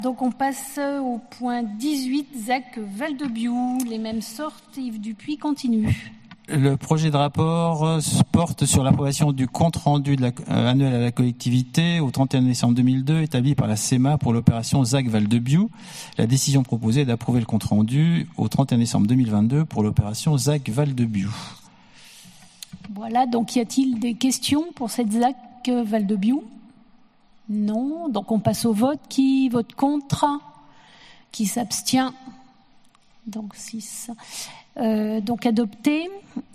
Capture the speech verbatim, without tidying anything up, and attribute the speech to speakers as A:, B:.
A: Donc on passe au point dix-huit, Z A C Val-de-Biou. Les mêmes sortes, Yves Dupuis continue.
B: Le projet de rapport porte sur l'approbation du compte-rendu de la, euh, annuel à la collectivité au trente et un décembre deux mille deux établi par la C E M A pour l'opération Z A C Val-de-Biou. La décision proposée est d'approuver le compte-rendu au trente et un décembre deux mille vingt-deux pour l'opération Z A C Val-de-Biou.
A: Voilà, donc y a-t-il des questions pour cette Z A C Val-de-Biou ? Non, donc on passe au vote. Qui vote contre ? Qui s'abstient ? Donc six. Euh, donc adopté.